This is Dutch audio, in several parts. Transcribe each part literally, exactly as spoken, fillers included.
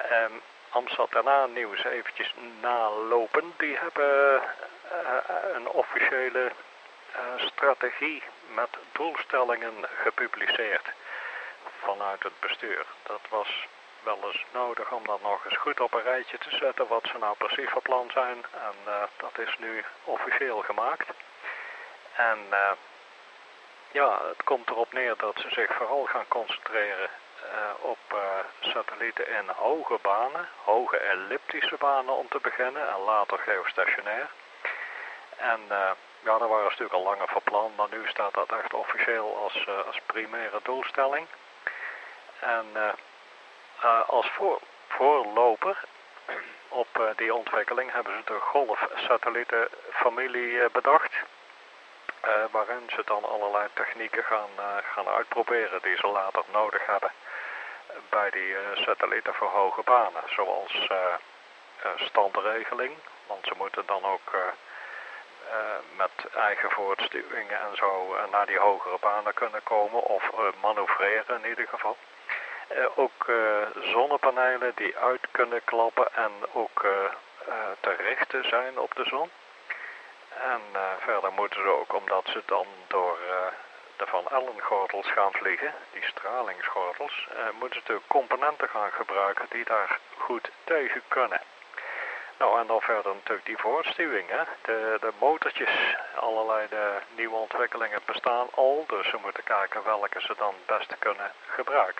Um, Amsterdam daarna nieuws eventjes nalopen. Die hebben uh, een officiële uh, strategie met doelstellingen gepubliceerd vanuit het bestuur. Dat was wel eens nodig om dat nog eens goed op een rijtje te zetten wat ze nou precies van plan zijn. En uh, dat is nu officieel gemaakt. En uh, ja, het komt erop neer dat ze zich vooral gaan concentreren uh, op uh, satellieten in hoge banen, hoge elliptische banen om te beginnen en later geostationair. En uh, ja, daar waren ze natuurlijk al langer van plan, maar nu staat dat echt officieel als, uh, als primaire doelstelling. En uh, uh, als voor, voorloper op uh, die ontwikkeling hebben ze de golfsatellietenfamilie uh, bedacht. Uh, waarin ze dan allerlei technieken gaan, uh, gaan uitproberen die ze later nodig hebben bij die uh, satellieten voor hoge banen. Zoals uh, uh, standregeling, want ze moeten dan ook uh, uh, met eigen voortstuwingen en zo uh, naar die hogere banen kunnen komen of uh, manoeuvreren in ieder geval. Uh, ook uh, zonnepanelen die uit kunnen klappen en ook uh, uh, te richten zijn op de zon. En uh, verder moeten ze ook, omdat ze dan door uh, de Van Allen-gordels gaan vliegen, die stralingsgordels, uh, moeten ze natuurlijk componenten gaan gebruiken die daar goed tegen kunnen. Nou, en dan verder natuurlijk die voortstuwing, hè. De, de motortjes, allerlei de nieuwe ontwikkelingen bestaan al, dus ze moeten kijken welke ze dan het beste kunnen gebruiken.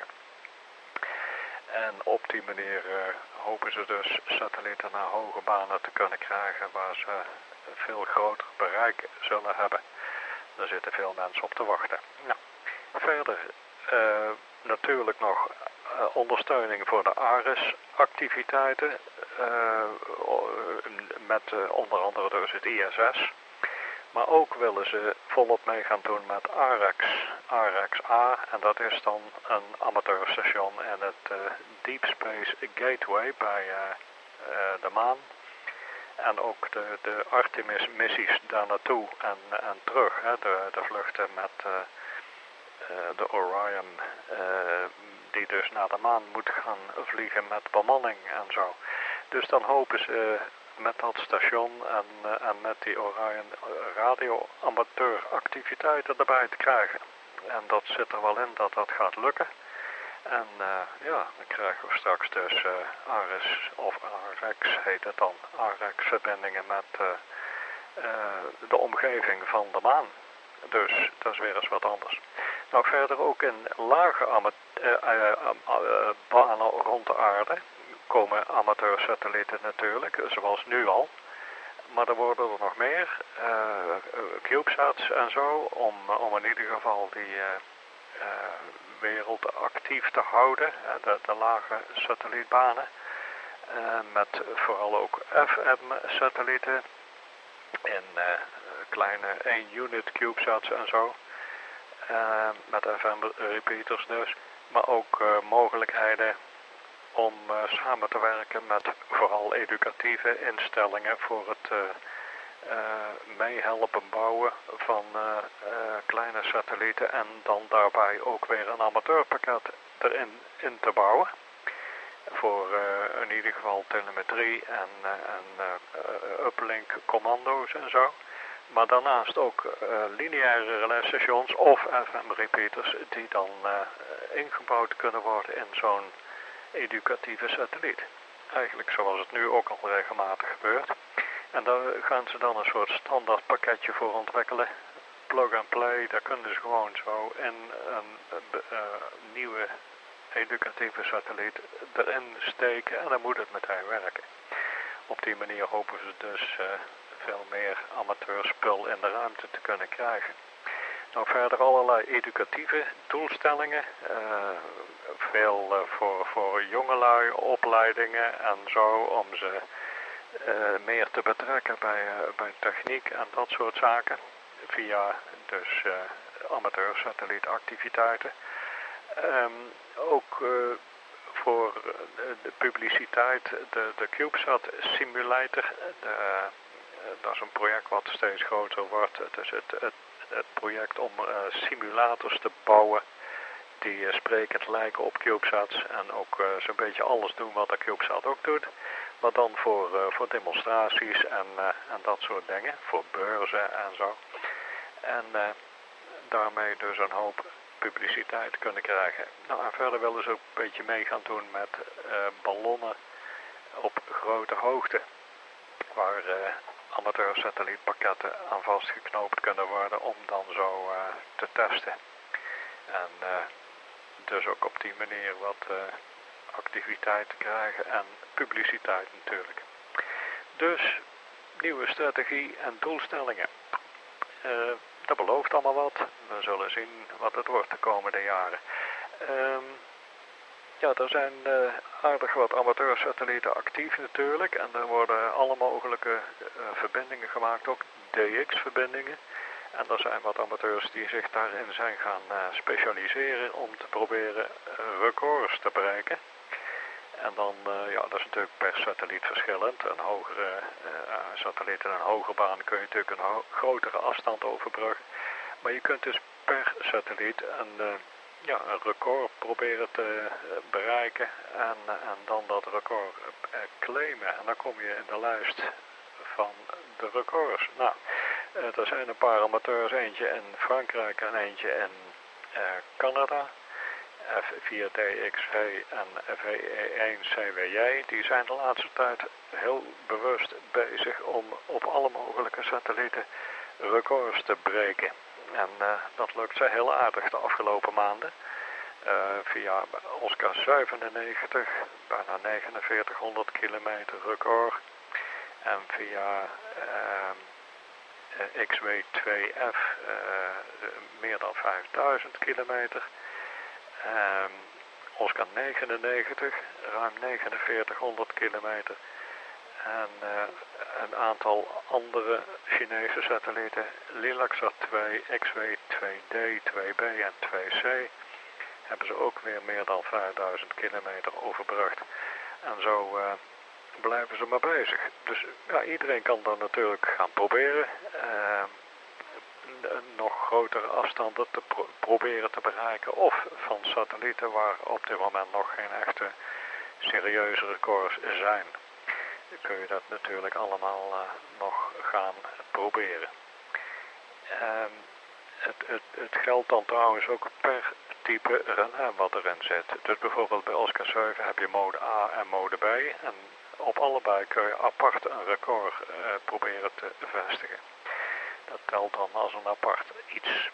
En op die manier uh, hopen ze dus satellieten naar hoge banen te kunnen krijgen waar ze veel groter bereik zullen hebben. Daar zitten veel mensen op te wachten. Nou, verder uh, natuurlijk nog uh, ondersteuning voor de ARES-activiteiten. Uh, met uh, onder andere dus het I S S. Maar ook willen ze volop mee gaan doen met AREX, AREX A. En dat is dan een amateurstation in het uh, Deep Space Gateway bij uh, uh, de maan. En ook de, de Artemis-missies daar naartoe en, en terug. Hè, de, de vluchten met uh, uh, de Orion, uh, die dus naar de maan moet gaan vliegen met bemanning en zo. Dus dan hopen ze met dat station en, uh, en met die Orion radio-amateuractiviteiten erbij te krijgen. En dat zit er wel in dat dat gaat lukken. En uh, ja, dan krijgen we straks dus uh, ARES of AREX heet het dan, AREX-verbindingen met uh, uh, de omgeving van de maan. Dus dat is weer eens wat anders. Nou, verder ook in lage uh, uh, uh, uh, banen rond de aarde komen amateursatellieten natuurlijk, zoals nu al. Maar er worden er nog meer, uh, CubeSats en zo, om, om in ieder geval die uh, uh, wereld actief te houden, de, de lage satellietbanen, uh, met vooral ook F M-satellieten en uh, kleine één unit CubeSats en zo, uh, met F M-repeaters dus, maar ook uh, mogelijkheden om uh, samen te werken met vooral educatieve instellingen voor het uh, uh, meehelpen bouwen van uh, uh, kleine satellieten en dan daarbij ook weer een amateurpakket erin in te bouwen. Voor uh, in ieder geval telemetrie en, uh, en uh, uplink commando's en zo. Maar daarnaast ook uh, lineaire relaisstations of F M-repeaters die dan uh, ingebouwd kunnen worden in zo'n educatieve satelliet. Eigenlijk zoals het nu ook al regelmatig gebeurt. En daar gaan ze dan een soort standaard pakketje voor ontwikkelen. Plug and play, daar kunnen ze gewoon zo in een uh, nieuwe educatieve satelliet erin steken en dan moet het meteen werken. Op die manier hopen ze dus uh, veel meer amateurspul in de ruimte te kunnen krijgen. Nou, verder allerlei educatieve doelstellingen. Uh, veel uh, voor, voor jongelui, opleidingen en zo, om ze uh, meer te betrekken bij, uh, bij techniek en dat soort zaken. Via dus uh, amateursatellietactiviteiten. Um, ook uh, voor de publiciteit, de, de CubeSat Simulator. De, uh, dat is een project wat steeds groter wordt. Het is het, het, het project om uh, simulators te bouwen die uh, sprekend lijken op CubeSats en ook uh, zo'n beetje alles doen wat de CubeSat ook doet. Maar dan voor, uh, voor demonstraties en, uh, en dat soort dingen, voor beurzen en zo. En uh, daarmee dus een hoop publiciteit kunnen krijgen. Nou, en verder willen ze ook een beetje mee gaan doen met uh, ballonnen op grote hoogte, waar uh, amateursatellietpakketten aan vastgeknoopt kunnen worden om dan zo uh, te testen. En uh, dus ook op die manier wat uh, activiteit te krijgen en publiciteit natuurlijk. Dus nieuwe strategie en doelstellingen. Uh, dat belooft allemaal wat. We zullen zien wat het wordt de komende jaren. Um, ja, er zijn uh, aardig wat amateursatellieten actief natuurlijk. En er worden alle mogelijke uh, verbindingen gemaakt, ook D X-verbindingen. En er zijn wat amateurs die zich daarin zijn gaan uh, specialiseren om te proberen uh, records te bereiken. En dan, uh, ja, dat is natuurlijk per satelliet verschillend. Een hogere uh, satelliet in een hoge baan kun je natuurlijk een ho grotere afstand overbruggen. Maar je kunt dus per satelliet een, uh, ja, een record proberen te uh, bereiken en, uh, en dan dat record uh, claimen. En dan kom je in de lijst van de records. Nou, uh, er zijn een paar amateurs, eentje in Frankrijk en eentje in uh, Canada. F vier D X V en V E één C W J, die zijn de laatste tijd heel bewust bezig om op alle mogelijke satellieten records te breken. En uh, dat lukt ze heel aardig de afgelopen maanden. Uh, via Oscar zevenennegentig, bijna negenenveertighonderd kilometer record. En via uh, X W twee F uh, meer dan vijfduizend kilometer. Um, Oscar negenennegentig, ruim negenenveertighonderd kilometer. En uh, een aantal andere Chinese satellieten, Lilaxat twee, X W twee D, twee B en twee C, hebben ze ook weer meer dan vijfduizend kilometer overbrugd. En zo uh, blijven ze maar bezig. Dus ja, iedereen kan dan natuurlijk gaan proberen. Uh, nog grotere afstanden te pro proberen te bereiken, of van satellieten waar op dit moment nog geen echte serieuze records zijn. Dan kun je dat natuurlijk allemaal uh, nog gaan proberen. Um, het, het, het geldt dan trouwens ook per type relais wat erin zit. Dus bijvoorbeeld bij Oscar zeven heb je mode A en mode B en op allebei kun je apart een record uh, proberen te vestigen. Dat telt dan als een apart iets.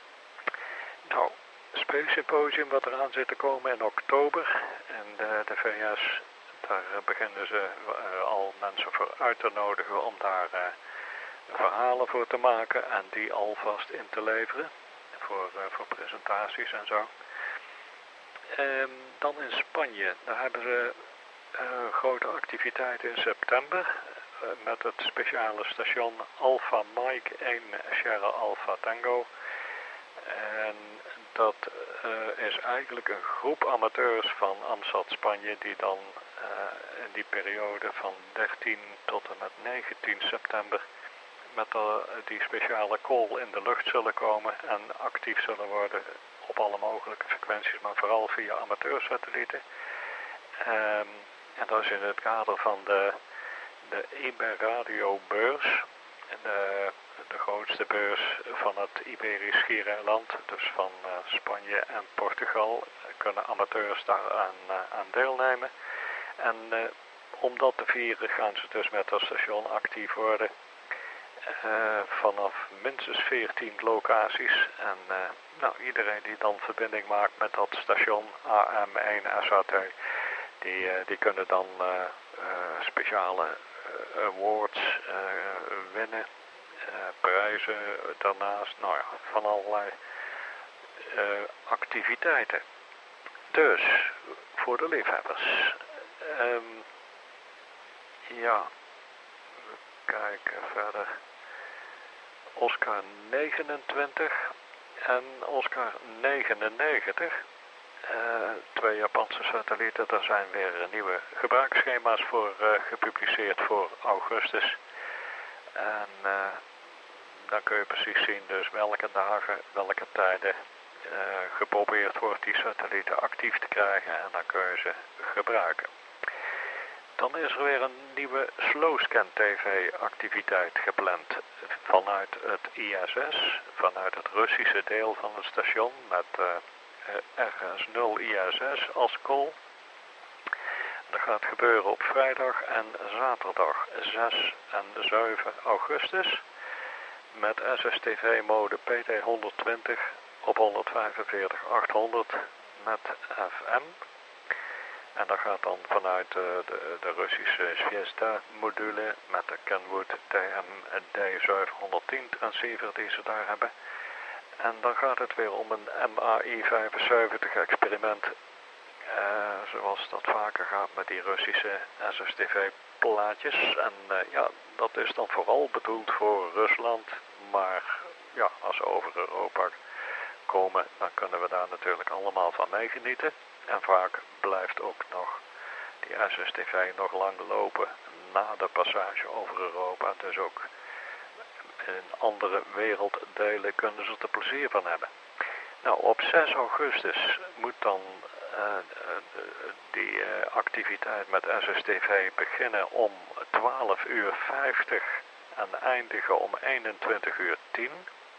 Nou, Space Symposium wat eraan zit te komen in oktober. En de, de V S, daar beginnen ze uh, al mensen voor uit te nodigen om daar uh, verhalen voor te maken en die alvast in te leveren. Voor, uh, voor presentaties en zo. Um, dan in Spanje, daar hebben ze uh, grote activiteiten in september. Met het speciale station Alpha Mike één Sierra Alpha Tango. En dat uh, is eigenlijk een groep amateurs van AMSAT Spanje die dan uh, in die periode van dertien tot en met negentien september met de, die speciale call in de lucht zullen komen en actief zullen worden op alle mogelijke frequenties, maar vooral via amateursatellieten. Um, en dat is in het kader van de de Iberradio-beurs, de, de grootste beurs van het Iberisch Schiereiland, dus van uh, Spanje en Portugal, kunnen amateurs daaraan uh, aan deelnemen. En uh, om dat te vieren gaan ze dus met dat station actief worden uh, vanaf minstens veertien locaties. En uh, nou, iedereen die dan verbinding maakt met dat station A M één S A T, die, uh, die kunnen dan uh, uh, speciale awards uh, winnen, uh, prijzen daarnaast, nou ja, van allerlei uh, activiteiten. Dus, voor de liefhebbers. Um, ja, we kijken verder. Oscar negenentwintig en Oscar negenennegentig. Uh, twee Japanse satellieten, daar zijn weer nieuwe gebruiksschema's voor uh, gepubliceerd voor augustus. En uh, dan kun je precies zien dus welke dagen, welke tijden uh, uh, geprobeerd wordt die satellieten actief te krijgen en dan kun je ze gebruiken. Dan is er weer een nieuwe Slowscan T V-activiteit gepland vanuit het I S S, vanuit het Russische deel van het station met uh, R S nul I S S als call. Dat gaat gebeuren op vrijdag en zaterdag zes en zeven augustus met S S T V-mode P T honderdtwintig op honderdvijfenveertig achthonderd met F M. En dat gaat dan vanuit uh, de, de Russische Zvezda-module met de Kenwood T M D zevenhonderdtien transceiver die ze daar hebben. En dan gaat het weer om een M A I vijfenzeventig experiment. Uh, zoals dat vaker gaat met die Russische S S T V-plaatjes. En uh, ja, dat is dan vooral bedoeld voor Rusland. Maar ja, als ze over Europa komen, dan kunnen we daar natuurlijk allemaal van meegenieten. En vaak blijft ook nog die S S T V nog lang lopen na de passage over Europa. Dus ook in andere werelddelen kunnen ze er plezier van hebben. Nou, op zes augustus moet dan uh, uh, die uh, activiteit met S S T V beginnen om twaalf uur vijftig en eindigen om eenentwintig uur tien.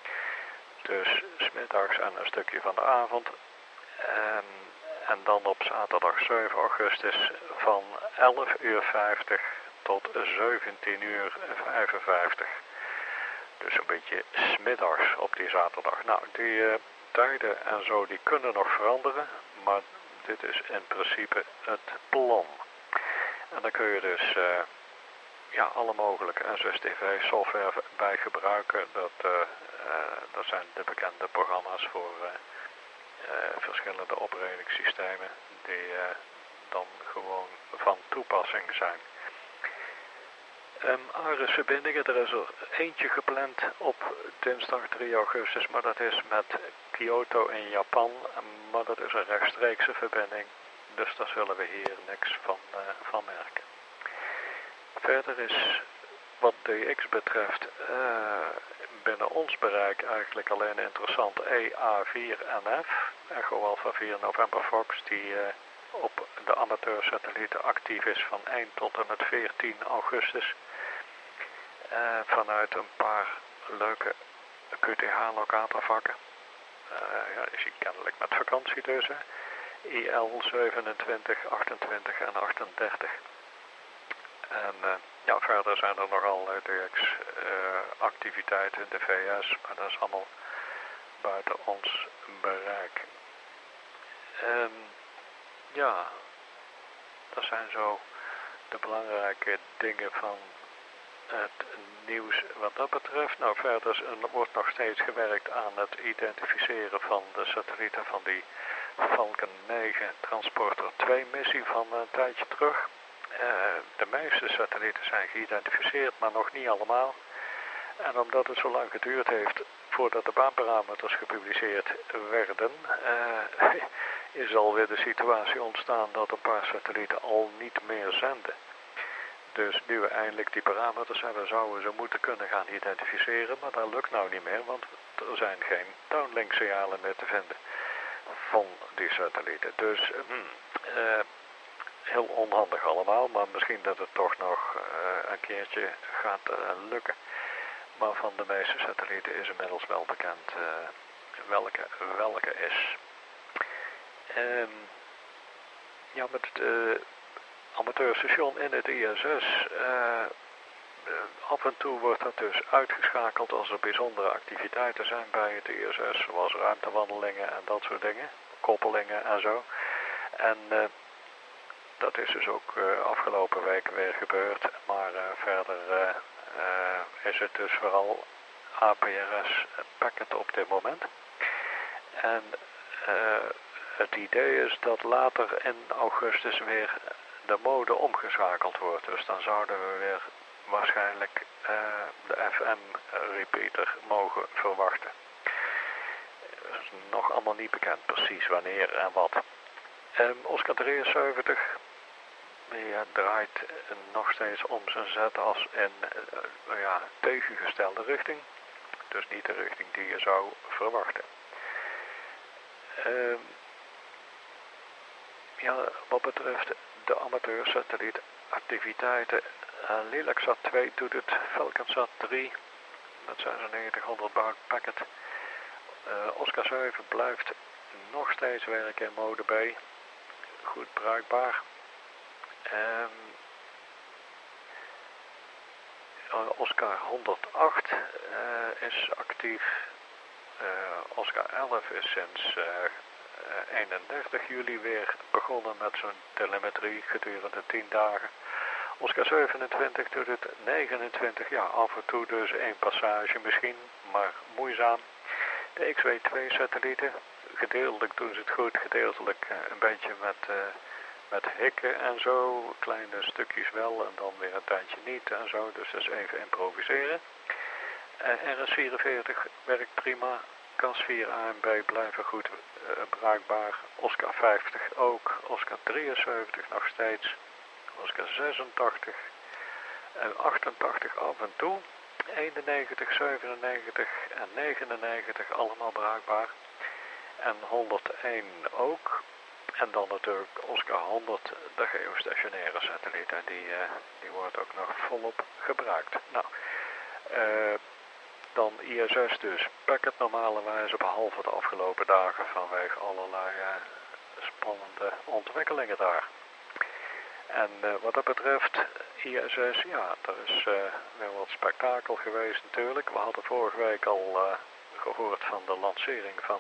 Dus 's middags en een stukje van de avond. Um, En dan op zaterdag zeven augustus van elf uur vijftig tot zeventien uur vijfenvijftig. Dus een beetje 's middags op die zaterdag. Nou, die uh, tijden en zo die kunnen nog veranderen, maar dit is in principe het plan. En dan kun je dus uh, ja, alle mogelijke S S T V-software bij gebruiken. Dat, uh, uh, dat zijn de bekende programma's voor Uh, Uh, verschillende operatingsystemen die uh, dan gewoon van toepassing zijn. Um, ARIS-verbindingen, er is er eentje gepland op dinsdag drie augustus, maar dat is met Kyoto in Japan, maar dat is een rechtstreekse verbinding, dus daar zullen we hier niks van, uh, van merken. Verder is wat D X betreft uh, binnen ons bereik eigenlijk alleen interessant E A vier N F, Echo Alpha vier November Fox, die uh, op de amateursatellieten actief is van één tot en met veertien augustus. Uh, vanuit een paar leuke Q T H-locatorvakken. Uh, ja, is hij kennelijk met vakantie dus. Hè. I L zevenentwintig, achtentwintig en achtendertig. En uh, ja, verder zijn er nogal D X-activiteiten uh, in de V S, maar dat is allemaal buiten ons bereik. Um, ja, dat zijn zo de belangrijke dingen van het nieuws wat dat betreft. Nou, verder wordt nog steeds gewerkt aan het identificeren van de satellieten van die Falcon negen Transporter twee missie van een tijdje terug. Uh, de meeste satellieten zijn geïdentificeerd, maar nog niet allemaal. En omdat het zo lang geduurd heeft voordat de baanparameters gepubliceerd werden, uh, is alweer de situatie ontstaan dat een paar satellieten al niet meer zenden. Dus nu we eindelijk die parameters hebben, zouden ze moeten kunnen gaan identificeren, maar dat lukt nou niet meer, want er zijn geen downlink signalen meer te vinden van die satellieten. Dus hmm, uh, heel onhandig allemaal, maar misschien dat het toch nog uh, een keertje gaat uh, lukken. Maar van de meeste satellieten is inmiddels wel bekend uh, welke welke is. Um, ja, met het uh, amateurstation in het I S S, uh, uh, af en toe wordt dat dus uitgeschakeld als er bijzondere activiteiten zijn bij het I S S, zoals ruimtewandelingen en dat soort dingen, koppelingen en zo. En uh, dat is dus ook uh, afgelopen week weer gebeurd, maar uh, verder uh, uh, is het dus vooral A P R S packet op dit moment. En uh, het idee is dat later in augustus weer de mode omgeschakeld wordt. Dus dan zouden we weer waarschijnlijk uh, de F M-repeater mogen verwachten. Dat is nog allemaal niet bekend precies wanneer en wat. Um, Oscar drieënzeventig ja, draait nog steeds om zijn zetas in uh, ja, tegengestelde richting. Dus niet de richting die je zou verwachten. Uh, ja, wat betreft de amateursatellietactiviteiten, uh, Lilacsat twee doet het, Falconsat drie met zesennegentighonderd baud packet. Uh, Oscar zeven blijft nog steeds werken in mode B, goed bruikbaar. Um, uh, Oscar honderdacht uh, is actief. Uh, Oscar elf is sinds uh, uh, eenendertig juli weer begonnen met zijn telemetrie gedurende tien dagen. Oscar zevenentwintig doet het negenentwintig, ja, af en toe dus één passage misschien, maar moeizaam. De X W twee satellieten, gedeeltelijk doen ze het goed, gedeeltelijk uh, een beetje met, uh, met hikken en zo, kleine stukjes wel en dan weer een tijdje niet en zo, dus dat is even improviseren. Uh, R S vierenveertig werkt prima, C A S vier A en B blijven goed uh, bruikbaar, Oscar vijftig ook, Oscar drieënzeventig nog steeds, Oscar zesentachtig, en achtentachtig af en toe, eenennegentig, zevenennegentig en negenennegentig allemaal bruikbaar. En honderdéén ook. En dan natuurlijk Oscar honderd, de geostationaire satelliet. En die, uh, die wordt ook nog volop gebruikt. Nou, uh, dan I S S dus. Packet normale wijze, behalve de afgelopen dagen vanwege allerlei uh, spannende ontwikkelingen daar. En uh, wat dat betreft I S S, ja, er is uh, weer wat spektakel geweest natuurlijk. We hadden vorige week al uh, gehoord van de lancering van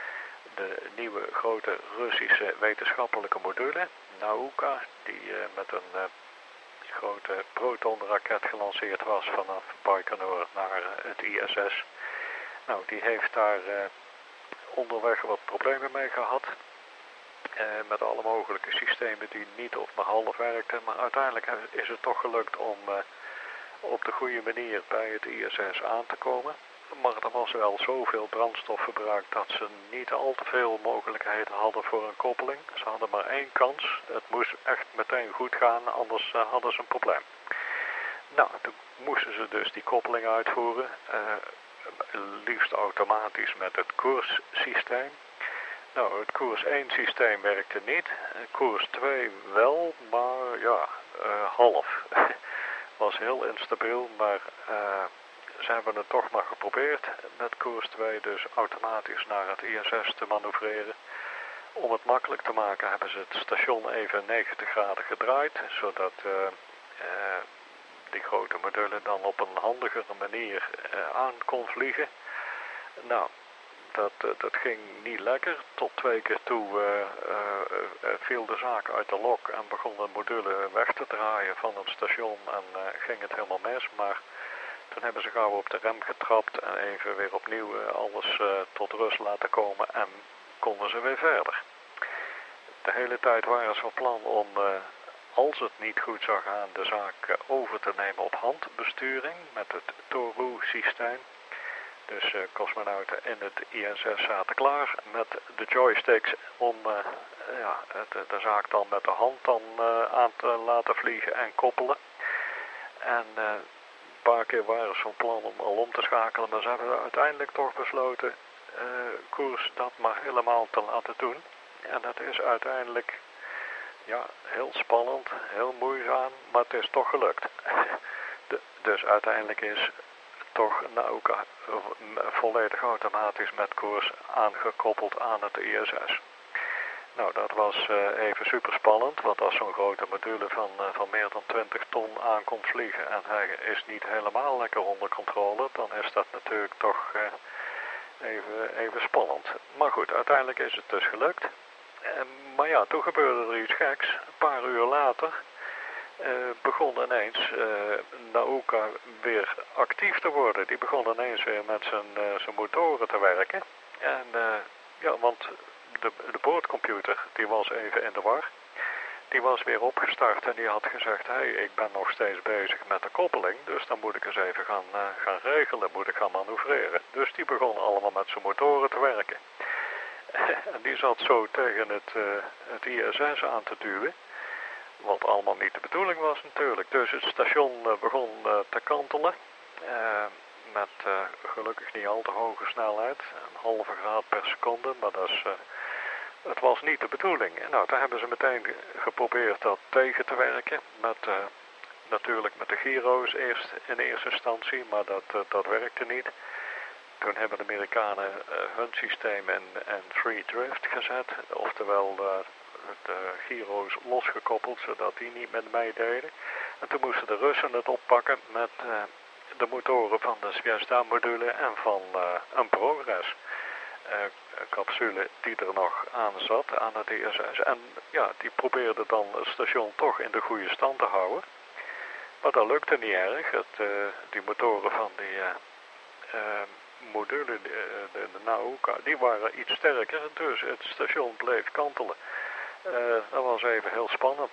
de nieuwe grote Russische wetenschappelijke module, Nauka, die uh, met een uh, grote protonraket gelanceerd was vanaf Baikonur naar uh, het I S S. Nou, die heeft daar uh, onderweg wat problemen mee gehad. Uh, met alle mogelijke systemen die niet of maar half werkten. Maar uiteindelijk is het toch gelukt om uh, op de goede manier bij het I S S aan te komen. Maar er was wel zoveel brandstof verbruikt dat ze niet al te veel mogelijkheden hadden voor een koppeling. Ze hadden maar één kans. Het moest echt meteen goed gaan, anders uh, hadden ze een probleem. Nou, toen moesten ze dus die koppeling uitvoeren. Uh, liefst automatisch met het koerssysteem. Nou, het koers één systeem werkte niet, koers twee wel, maar ja, uh, half. Was heel instabiel, maar uh, ze hebben het toch maar geprobeerd met koers twee dus automatisch naar het I S S te manoeuvreren. Om het makkelijk te maken hebben ze het station even negentig graden gedraaid, zodat uh, uh, die grote module dan op een handigere manier uh, aan kon vliegen. Nou, Dat, dat ging niet lekker. Tot twee keer toe uh, uh, uh, viel de zaak uit de lok en begon de module weg te draaien van het station en uh, ging het helemaal mis. Maar toen hebben ze gauw op de rem getrapt en even weer opnieuw uh, alles uh, tot rust laten komen en konden ze weer verder. De hele tijd waren ze van plan om, uh, als het niet goed zou gaan, de zaak uh, over te nemen op handbesturing met het Toru-systeem. Dus uh, cosmonauten in het I S S zaten klaar met de joysticks om uh, ja, de, de zaak dan met de hand dan, uh, aan te laten vliegen en koppelen. En uh, een paar keer waren ze van plan om al om te schakelen, maar ze hebben uiteindelijk toch besloten uh, koers dat maar helemaal te laten doen. En dat is uiteindelijk ja, heel spannend, heel moeizaam, maar het is toch gelukt. de, dus uiteindelijk is toch Nauka volledig automatisch met koers aangekoppeld aan het I S S. Nou, dat was uh, even super spannend, want als zo'n grote module van, uh, van meer dan twintig ton aankomt vliegen en hij is niet helemaal lekker onder controle, dan is dat natuurlijk toch uh, even, even spannend. Maar goed, uiteindelijk is het dus gelukt. Uh, maar ja, toen gebeurde er iets geks. Een paar uur later Uh, begon ineens uh, Nauka weer actief te worden. Die begon ineens weer met zijn, uh, zijn motoren te werken. En uh, ja, want de, de boordcomputer die was even in de war. Die was weer opgestart en die had gezegd, hé, hey, ik ben nog steeds bezig met de koppeling, dus dan moet ik eens even gaan, uh, gaan regelen, moet ik gaan manoeuvreren. Dus die begon allemaal met zijn motoren te werken. En die zat zo tegen het, uh, het I S S aan te duwen. Wat allemaal niet de bedoeling was natuurlijk. Dus het station uh, begon uh, te kantelen. Uh, met uh, gelukkig niet al te hoge snelheid. Een halve graad per seconde. Maar dat is uh, het was niet de bedoeling. En nou, daar hebben ze meteen geprobeerd dat tegen te werken. Met, uh, natuurlijk met de gyro's eerst in eerste instantie, maar dat, uh, dat werkte niet. Toen hebben de Amerikanen uh, hun systeem in, in free drift gezet. Oftewel uh, de gyro's losgekoppeld, zodat die niet met meededen. En toen moesten de Russen het oppakken met uh, de motoren van de Zvezda-module en van uh, een Progress. Uh, capsule die er nog aan zat, aan het I S S. En ja, die probeerde dan het station toch in de goede stand te houden. Maar dat lukte niet erg. Het, uh, die motoren van die uh, uh, module, de, de, de Nauka, die waren iets sterker. Dus het station bleef kantelen. Uh, dat was even heel spannend.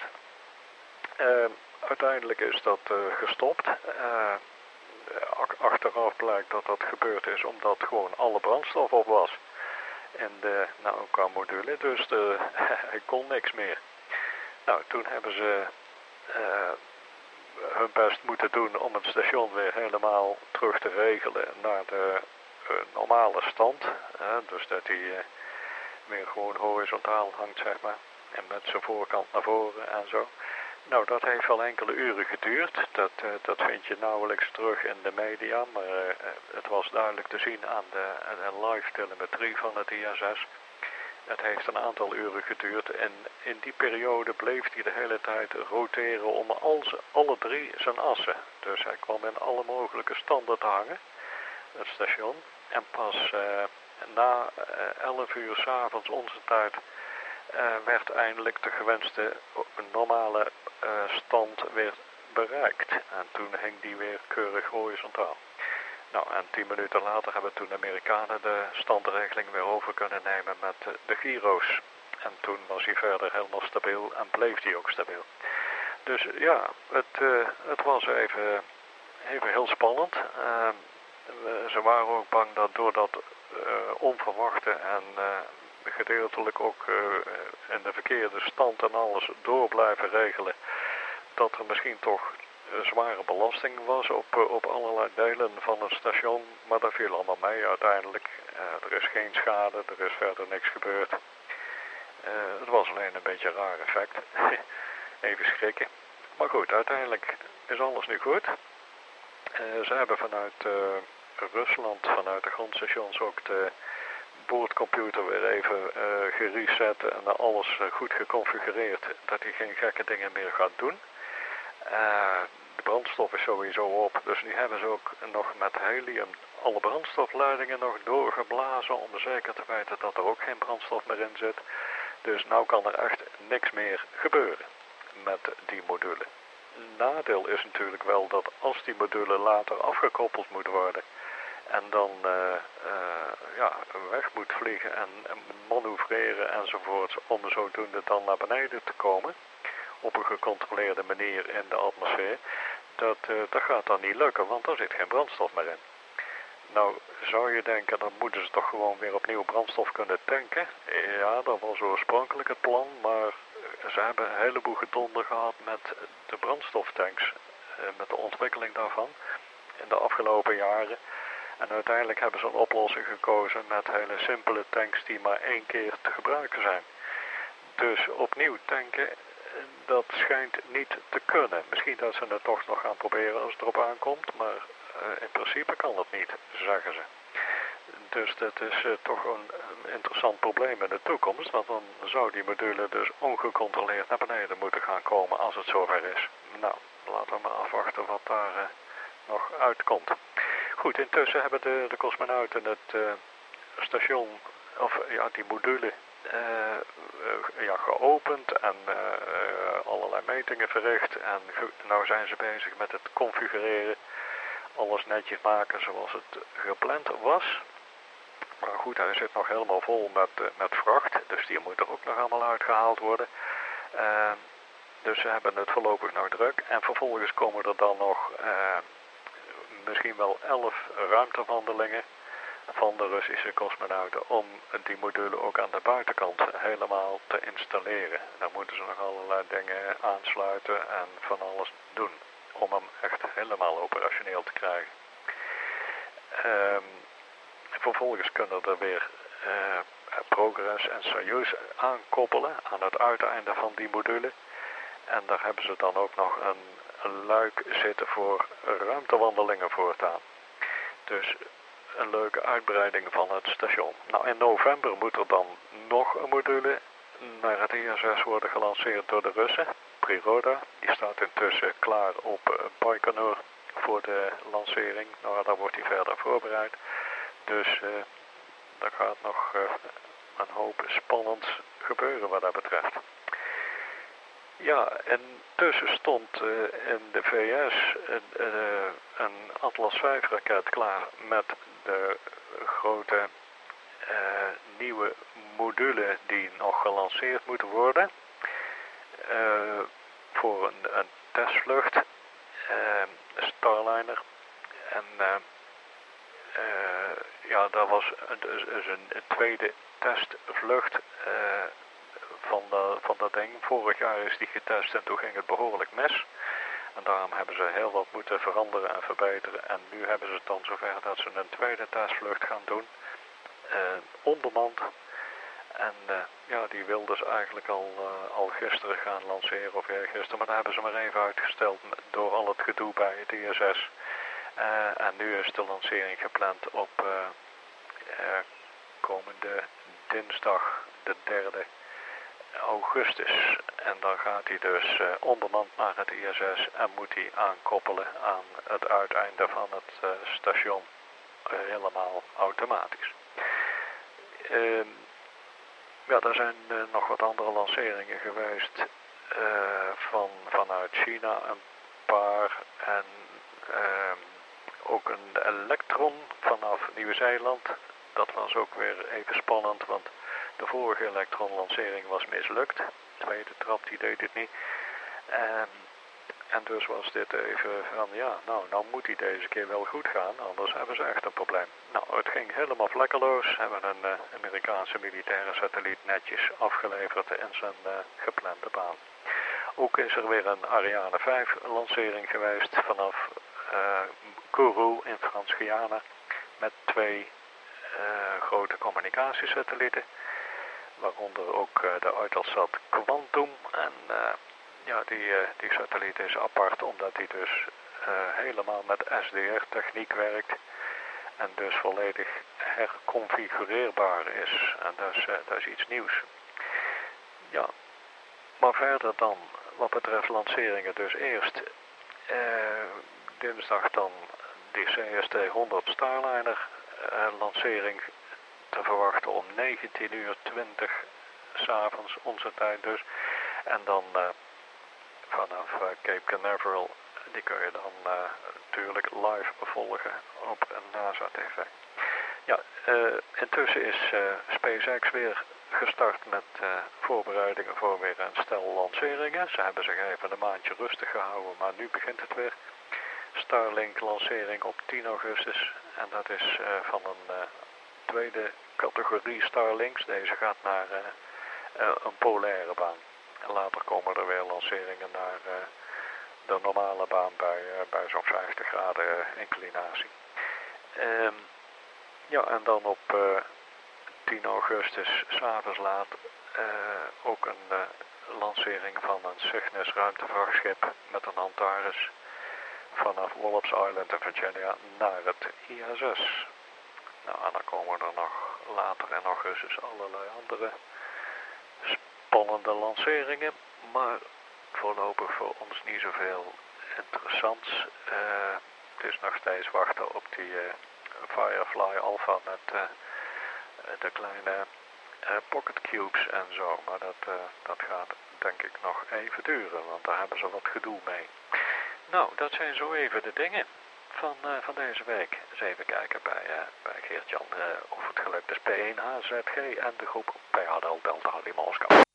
Uh, uiteindelijk is dat uh, gestopt. Uh, achteraf blijkt dat dat gebeurd is omdat gewoon alle brandstof op was. En de Nauka module, dus de, hij kon niks meer. Nou, toen hebben ze uh, hun best moeten doen om het station weer helemaal terug te regelen naar de uh, normale stand. Uh, dus dat hij uh, weer gewoon horizontaal hangt, zeg maar. En met zijn voorkant naar voren en zo. Nou, dat heeft wel enkele uren geduurd. Dat, uh, dat vind je nauwelijks terug in de media, maar uh, het was duidelijk te zien aan de, de live telemetrie van het I S S. Het heeft een aantal uren geduurd en in die periode bleef hij de hele tijd roteren om al z- alle drie zijn assen. Dus hij kwam in alle mogelijke standen te hangen, het station. En pas uh, na uh, elf uur 's avonds onze tijd uh, werd eindelijk de gewenste normale uh, stand weer bereikt. En toen hing die weer keurig horizontaal. Nou, en tien minuten later hebben toen de Amerikanen de standregeling weer over kunnen nemen met uh, de gyro's. En toen was hij verder helemaal stabiel en bleef hij ook stabiel. Dus ja, het, uh, het was even, even heel spannend. Uh, we, ze waren ook bang dat door dat uh, onverwachte en uh, gedeeltelijk ook uh, in de verkeerde stand en alles door blijven regelen, dat er misschien toch uh, zware belasting was op, uh, op allerlei delen van het station. Maar dat viel allemaal mee uiteindelijk. Uh, er is geen schade, er is verder niks gebeurd. Uh, het was alleen een beetje een raar effect. Even schrikken. Maar goed, uiteindelijk is alles nu goed. Uh, ze hebben vanuit uh, Rusland, vanuit de grondstations ook de boordcomputer weer even uh, gereset en alles uh, goed geconfigureerd, dat hij geen gekke dingen meer gaat doen. Uh, de brandstof is sowieso op, dus nu hebben ze ook nog met helium alle brandstofleidingen nog doorgeblazen om zeker te weten dat er ook geen brandstof meer in zit. Dus nou kan er echt niks meer gebeuren met die module. Nadeel is natuurlijk wel dat als die module later afgekoppeld moet worden en dan uh, uh, ja, weg moet vliegen en, en manoeuvreren enzovoort om zodoende dan naar beneden te komen op een gecontroleerde manier in de atmosfeer, dat, uh, dat gaat dan niet lukken, want er zit geen brandstof meer in. Nou, zou je denken, dan moeten ze toch gewoon weer opnieuw brandstof kunnen tanken? Ja, dat was oorspronkelijk het plan, maar ze hebben een heleboel gedonder gehad met de brandstoftanks, met de ontwikkeling daarvan in de afgelopen jaren. En uiteindelijk hebben ze een oplossing gekozen met hele simpele tanks die maar één keer te gebruiken zijn. Dus opnieuw tanken, dat schijnt niet te kunnen. Misschien dat ze het toch nog gaan proberen als het erop aankomt, maar uh, in principe kan dat niet, zeggen ze. Dus dat is uh, toch een, een interessant probleem in de toekomst, want dan zou die module dus ongecontroleerd naar beneden moeten gaan komen als het zover is. Nou, laten we maar afwachten wat daar uh, nog uitkomt. Goed, intussen hebben de, de cosmonauten het uh, station, of ja, die module, uh, uh, ja, geopend en uh, uh, allerlei metingen verricht. En ge- nou zijn ze bezig met het configureren, alles netjes maken zoals het gepland was. Maar goed, hij zit nog helemaal vol met, uh, met vracht, dus die moet er ook nog allemaal uitgehaald worden. Uh, dus ze hebben het voorlopig nog druk. En vervolgens komen er dan nog uh, misschien wel elf ruimtewandelingen van de Russische cosmonauten om die module ook aan de buitenkant helemaal te installeren. Dan moeten ze nog allerlei dingen aansluiten en van alles doen om hem echt helemaal operationeel te krijgen. Um, vervolgens kunnen er weer uh, Progress en Soyuz aankoppelen aan het uiteinde van die module. En daar hebben ze dan ook nog een, een luik zitten voor ruimtewandelingen voortaan. Dus een leuke uitbreiding van het station. Nou, in november moet er dan nog een module naar het I S S worden gelanceerd door de Russen. Priroda, die staat intussen klaar op Baikonur voor de lancering. Nou, daar wordt hij verder voorbereid. Dus uh, daar gaat nog uh, een hoop spannend gebeuren wat dat betreft. Ja, intussen stond uh, in de V S uh, uh, een Atlas vijf raket klaar met de grote uh, nieuwe module die nog gelanceerd moet worden. Uh, voor een, een testvlucht, uh, Starliner. En uh, uh, ja, dat was dus, dus een, een tweede testvlucht uh, van, de, van dat ding. Vorig jaar is die getest en toen ging het behoorlijk mis. En daarom hebben ze heel wat moeten veranderen en verbeteren. En nu hebben ze het dan zover dat ze een tweede testvlucht gaan doen. Uh, onbemand. En uh, ja, die wilden ze eigenlijk al, uh, al gisteren gaan lanceren of eergisteren. Maar daar hebben ze maar even uitgesteld door al het gedoe bij het I S S. Uh, en nu is de lancering gepland op uh, uh, komende dinsdag, de derde augustus. En dan gaat hij dus uh, onbemand naar het I S S en moet hij aankoppelen aan het uiteinde van het uh, station. Uh, helemaal automatisch. Uh, ja, er zijn uh, nog wat andere lanceringen geweest uh, van, vanuit China, een paar. En uh, ook een Electron vanaf Nieuw-Zeeland. Dat was ook weer even spannend, want de vorige Electron-lancering was mislukt. De tweede trap die deed het niet. En, en dus was dit even van, ja, nou, nou moet die deze keer wel goed gaan, anders hebben ze echt een probleem. Nou, het ging helemaal vlekkeloos. Hebben een uh, Amerikaanse militaire satelliet netjes afgeleverd in zijn uh, geplande baan. Ook is er weer een Ariane vijf lancering geweest vanaf uh, Kourou in Frans-Guyana met twee uh, grote communicatiesatellieten. Waaronder ook uh, de Eutelsat Quantum. En uh, ja, die, uh, die satelliet is apart omdat die dus uh, helemaal met S D R-techniek werkt. En dus volledig herconfigureerbaar is. En dat is, uh, dat is iets nieuws. Ja, maar verder dan, wat betreft lanceringen, dus eerst uh, dinsdag dan die C S T honderd Starliner uh, lancering te verwachten om negentien uur twintig 's avonds, onze tijd dus. En dan uh, vanaf uh, Cape Canaveral, die kun je dan uh, natuurlijk live volgen op NASA T V. Ja, uh, intussen is uh, SpaceX weer gestart met uh, voorbereidingen voor weer een stel lanceringen. Ze hebben zich even een maandje rustig gehouden, maar nu begint het weer. Starlink lancering op tien augustus. En dat is uh, van een uh, tweede categorie Starlinks. Deze gaat naar uh, uh, een polaire baan. En later komen er weer lanceringen naar uh, de normale baan bij, uh, bij zo'n vijftig graden uh, inclinatie. Um, ja, en dan op uh, tien augustus, 's avonds laat, uh, ook een uh, lancering van een Cygnus ruimtevachtschip met een Antares vanaf Wallops Island in Virginia naar het I S S. Nou, en dan komen er nog later in augustus allerlei andere spannende lanceringen, maar voorlopig voor ons niet zoveel interessants. Uh, het is nog steeds wachten op die uh, Firefly Alpha met uh, de kleine uh, pocket cubes en zo, maar dat, uh, dat gaat denk ik nog even duren, want daar hebben ze wat gedoe mee. Nou, dat zijn zo even de dingen van, uh, van deze week. Eens even kijken bij, uh, bij Geert-Jan uh, of het gelukt is. P één H Z G en de groep P H L Delta Lima Oscar.